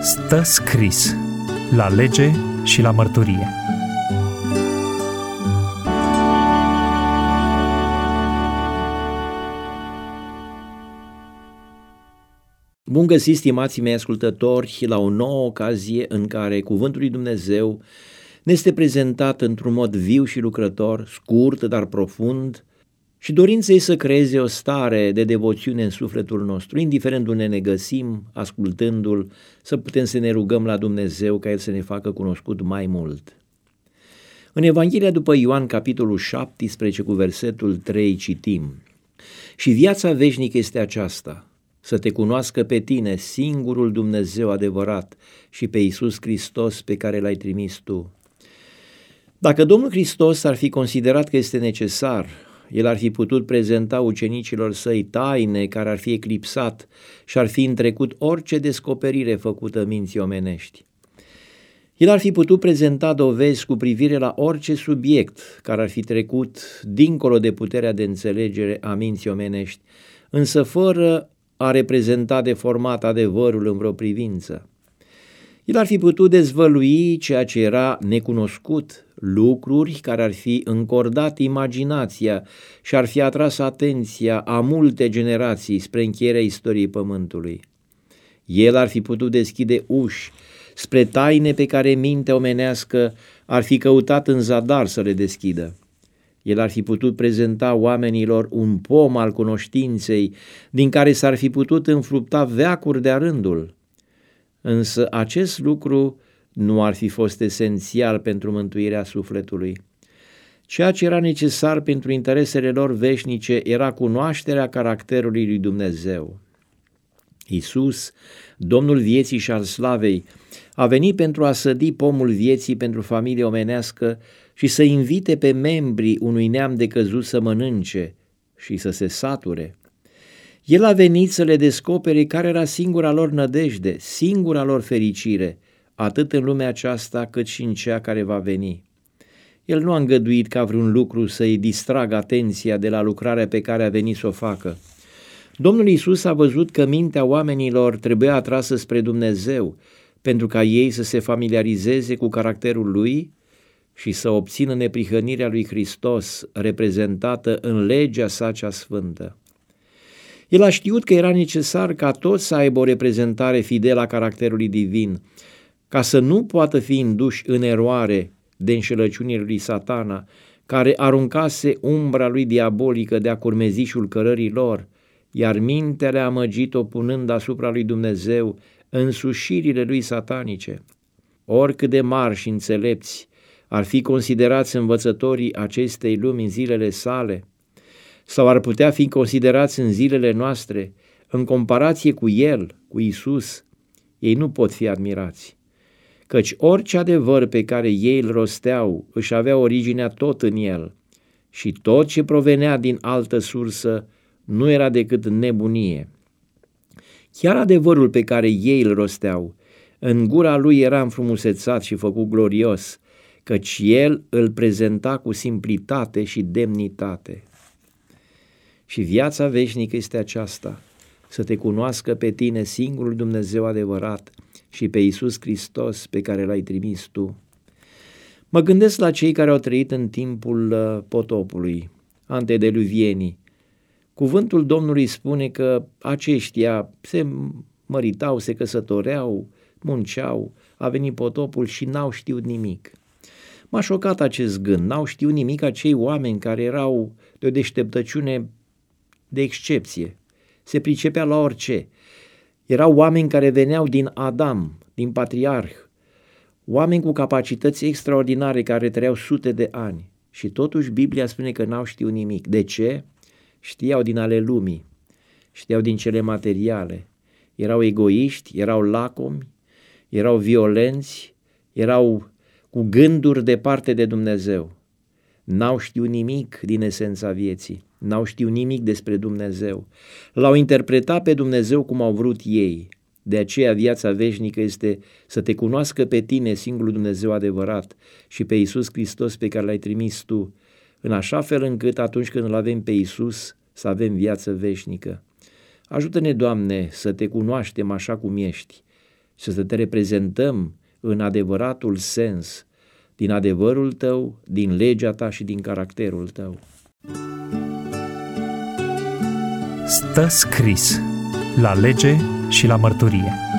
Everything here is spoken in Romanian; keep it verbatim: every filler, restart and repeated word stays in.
Stă scris la lege și la mărturie. Bun găsit, stimații mei ascultători, la o nouă ocazie în care Cuvântul lui Dumnezeu ne este prezentat într-un mod viu și lucrător, scurt, dar profund, și dorința ei să creeze o stare de devoțiune în sufletul nostru, indiferent unde ne găsim, ascultându-l, să putem să ne rugăm la Dumnezeu ca El să ne facă cunoscut mai mult. În Evanghelia după Ioan, capitolul șaptesprezece, cu versetul trei, citim: Și viața veșnică este aceasta, să te cunoască pe tine, singurul Dumnezeu adevărat, și pe Iisus Hristos pe care L-ai trimis tu. Dacă Domnul Hristos ar fi considerat că este necesar, El ar fi putut prezenta ucenicilor săi taine care ar fi eclipsat și ar fi întrecut orice descoperire făcută minții omenești. El ar fi putut prezenta dovezi cu privire la orice subiect care ar fi trecut dincolo de puterea de înțelegere a minții omenești, însă fără a reprezenta deformat adevărul în vreo privință. El ar fi putut dezvălui ceea ce era necunoscut, lucruri care ar fi încordat imaginația și ar fi atras atenția a multe generații spre încheierea istoriei Pământului. El ar fi putut deschide uși spre taine pe care mintea omenească ar fi căutat în zadar să le deschidă. El ar fi putut prezenta oamenilor un pom al cunoștinței din care s-ar fi putut înfrupta veacuri de-a rândul. Însă acest lucru nu ar fi fost esențial pentru mântuirea sufletului. Ceea ce era necesar pentru interesele lor veșnice era cunoașterea caracterului lui Dumnezeu. Iisus, Domnul vieții și al slavei, a venit pentru a sădi pomul vieții pentru familia omenească și să invite pe membrii unui neam decăzut să mănânce și să se sature. El a venit să le descopere care era singura lor nădejde, singura lor fericire, atât în lumea aceasta cât și în cea care va veni. El nu a îngăduit ca vreun lucru să-i distragă atenția de la lucrarea pe care a venit să o facă. Domnul Iisus a văzut că mintea oamenilor trebuia atrasă spre Dumnezeu, pentru ca ei să se familiarizeze cu caracterul Lui și să obțină neprihănirea lui Hristos, reprezentată în legea sa cea sfântă. El a știut că era necesar ca toți să aibă o reprezentare fidelă a caracterului divin, ca să nu poată fi induși în eroare de înșelăciunile lui Satana, care aruncase umbra lui diabolică de-a curmezișul cărării lor, iar mintea le-a amăgit-o punând asupra lui Dumnezeu însușirile lui satanice. Oricât de mari și înțelepți ar fi considerați învățătorii acestei lumi în zilele sale, sau ar putea fi considerați în zilele noastre, în comparație cu El, cu Iisus, ei nu pot fi admirați, căci orice adevăr pe care ei îl rosteau își avea originea tot în El și tot ce provenea din altă sursă nu era decât nebunie. Chiar adevărul pe care ei îl rosteau, în gura lui era înfrumusețat și făcut glorios, căci El îl prezenta cu simplitate și demnitate. Și viața veșnică este aceasta, să te cunoască pe tine, singurul Dumnezeu adevărat, și pe Iisus Hristos pe care L-ai trimis tu. Mă gândesc la cei care au trăit în timpul potopului, antediluvienii. Cuvântul Domnului spune că aceștia se măritau, se căsătoreau, munceau, a venit potopul și n-au știut nimic. M-a șocat acest gând, n-au știut nimic acei oameni care erau de o deșteptăciune de excepție, se pricepea la orice. Erau oameni care veneau din Adam, din patriarh, oameni cu capacități extraordinare care trăiau sute de ani și totuși Biblia spune că n-au știut nimic. De ce? Știau din ale lumii, știau din cele materiale, erau egoiști, erau lacomi, erau violenți, erau cu gânduri departe de Dumnezeu. N-au știut nimic din esența vieții, n-au știut nimic despre Dumnezeu. L-au interpretat pe Dumnezeu cum au vrut ei. De aceea viața veșnică este să te cunoască pe tine, singurul Dumnezeu adevărat, și pe Iisus Hristos pe care L-ai trimis tu, în așa fel încât atunci când îl avem pe Iisus să avem viață veșnică. Ajută-ne, Doamne, să te cunoaștem așa cum ești și să te reprezentăm în adevăratul sens, din adevărul tău, din legea ta și din caracterul tău. Stă scris la lege și la mărturie.